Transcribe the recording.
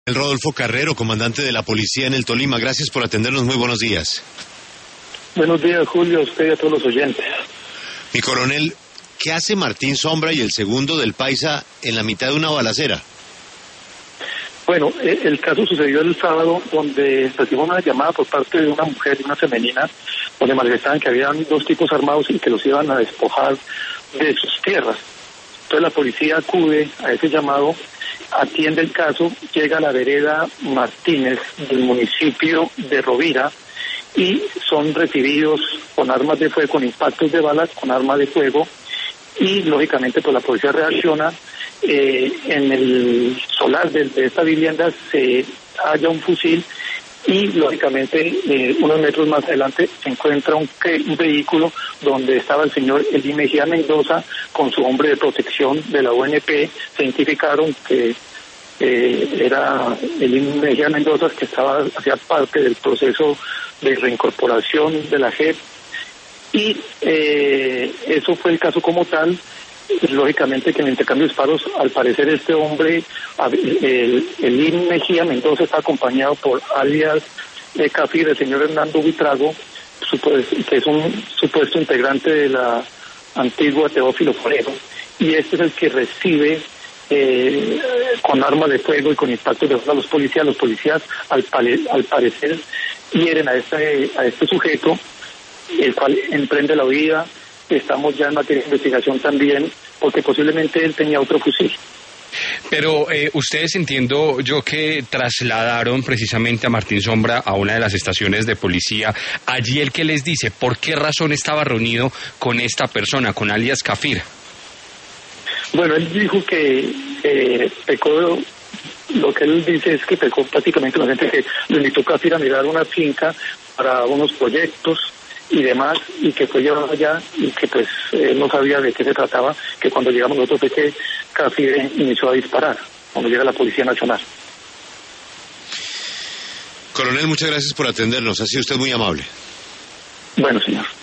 El Rodolfo Carrero, comandante de la policía en el Tolima. Gracias por atendernos. Muy buenos días. Buenos días, Julio, a usted y a todos los oyentes. Mi coronel, ¿qué hace Martín Sombra y el segundo del Paisa en la mitad de una balacera? Bueno, el caso sucedió el sábado, donde recibimos una llamada por parte de una mujer y una femenina, donde manifestaban que habían dos tipos armados y que los iban a despojar de sus tierras. Entonces la policía acude a ese llamado, atiende el caso, llega a la vereda Martínez del municipio de Rovira y son recibidos con armas de fuego, con impactos de balas, con armas de fuego, y lógicamente pues la policía reacciona. En el solar de esta vivienda se halla un fusil y lógicamente unos metros más adelante se encuentra un vehículo donde estaba el señor Elí Mejía Mendoza con su hombre de protección de la ONP. Se identificaron que era Elí Mejía Mendoza, que hacía parte del proceso de reincorporación de la JEP, y eso fue el caso como tal. Lógicamente que en el intercambio de disparos, al parecer este hombre, Elí Mejía Mendoza, está acompañado por alias Cafir, el señor Hernando Buitrago, que es un supuesto integrante de la antigua Teófilo Forero, y este es el que recibe con armas de fuego y con impactos de balas a los policías. Los policías al parecer hieren a este sujeto, el cual emprende la huida. Estamos ya en materia de investigación también, porque posiblemente él tenía otro fusil. Pero ustedes, entiendo yo, que trasladaron precisamente a Martín Sombra a una de las estaciones de policía. Allí el que les dice por qué razón estaba reunido con esta persona, con alias Cafir. Bueno, él dijo que pecó. Lo que él dice es que pecó prácticamente la gente, que le invitó a Cafir a mirar una finca para unos proyectos y demás, y que fue llevado allá y que pues no sabía de qué se trataba, que cuando llegamos nosotros fue que Cafir inició a disparar, cuando llega la Policía Nacional. Coronel, muchas gracias por atendernos. Ha sido usted muy amable. Bueno, señor.